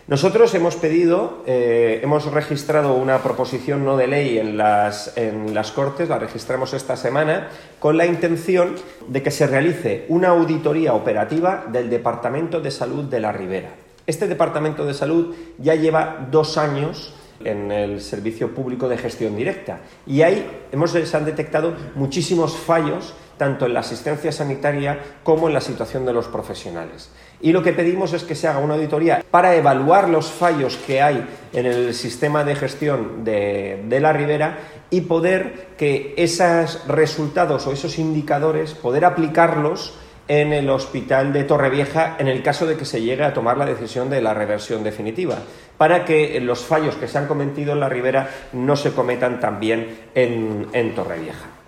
Nosotros hemos registrado una proposición no de ley en las Cortes, la registramos esta semana, con la intención de que se realice una auditoría operativa del Departamento de Salud de la Ribera. Este Departamento de Salud ya lleva 2 años en el Servicio Público de Gestión Directa y ahí se han detectado muchísimos fallos tanto en la asistencia sanitaria como en la situación de los profesionales. Y lo que pedimos es que se haga una auditoría para evaluar los fallos que hay en el sistema de gestión de la Ribera y poder que esos resultados o esos indicadores, poder aplicarlos en el hospital de Torrevieja en el caso de que se llegue a tomar la decisión de la reversión definitiva, para que los fallos que se han cometido en la Ribera no se cometan también en Torrevieja.